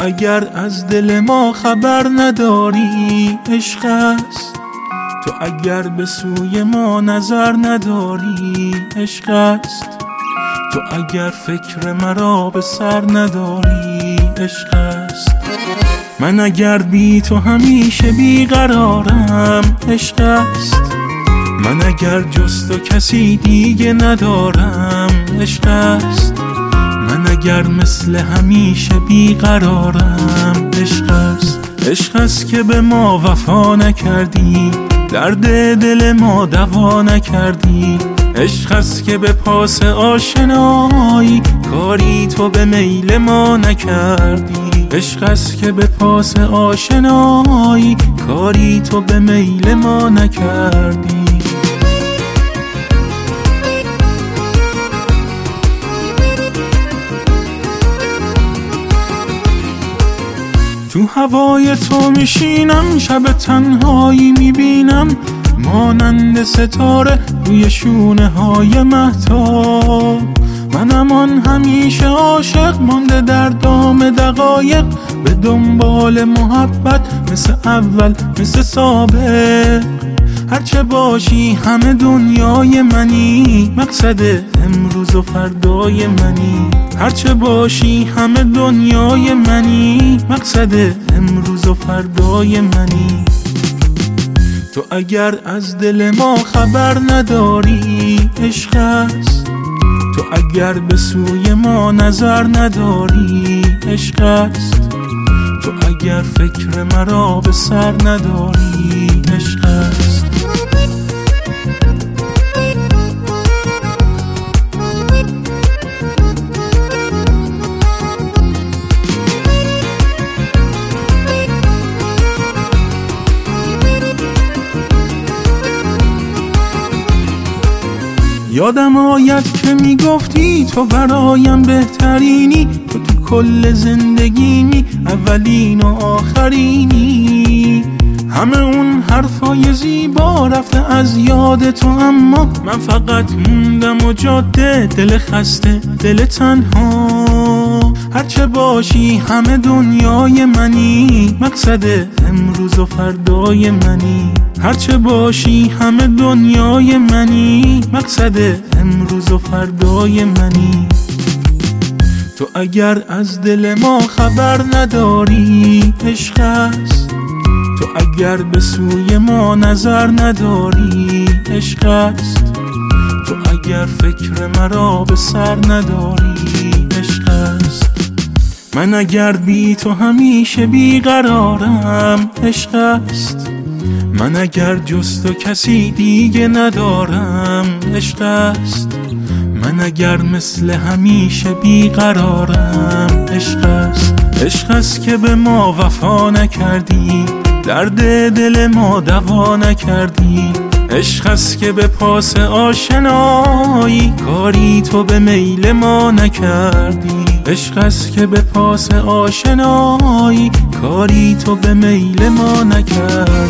اگر از دل ما خبر نداری عشق است، تو اگر به سوی ما نظر نداری عشق است، تو اگر فکر مرا به سر نداری عشق است. من اگر بی تو همیشه بیقرارم عشق است، من اگر جز تو کسی دیگه ندارم عشق است، من اگر مثل همیشه بیقرارم عشق است. عشق است که به ما وفا نکردی، درد دل ما دوا نکردی. عشق است که به پاس آشنایی کاری تو به میل ما نکردی. عشق است که به پاس آشنایی کاری تو به میل ما نکردی. تو هوای تو میشینم، شب تنهایی میبینم مانند ستاره روی شونه های مهتاب. منم آن همیشه عاشق مانده در دام دقایق، به دنبال محبت مثل اول مثل سابق. هرچه باشی همه دنیای منی، مقصد امروز و فردای منی. هرچه باشی همه دنیای منی، مقصد امروز و فردای منی. تو اگر از دل ما خبر نداری عشق است، تو اگر به سوی ما نظر نداری عشق است، تو اگر فکر مرا به سر نداری عشق است. یادم آید که میگفتی تو برایم بهترینی، تو کل زندگیمی اولین و آخرینی. همه اون حرفای زیبا رفته از یاد تو، اما من فقط موندم و جاده، دل خسته دل تنها. هرچه باشی همه دنیای منی، مقصد امروز و فردای منی. هرچه باشی همه دنیای منی، مقصد امروز و فردای منی. تو اگر از دل ما خبر نداری عشق است، تو اگر به سوی ما نظر نداری عشق است، تو اگر فکر مرا به سر نداری عشق است. من اگر بی تو همیشه بیقرارم عشق است، من اگر جز تو کسی دیگه ندارم عشق است، من اگر مثل همیشه بیقرارم عشق است. عشق است که به ما وفا نکردی، درد دل ما دوا نکردی. عشق است که به پاس آشنایی کاری تو به میل ما نکردی. عشق است که به پاس آشنایی کاری تو به میل ما نکردی.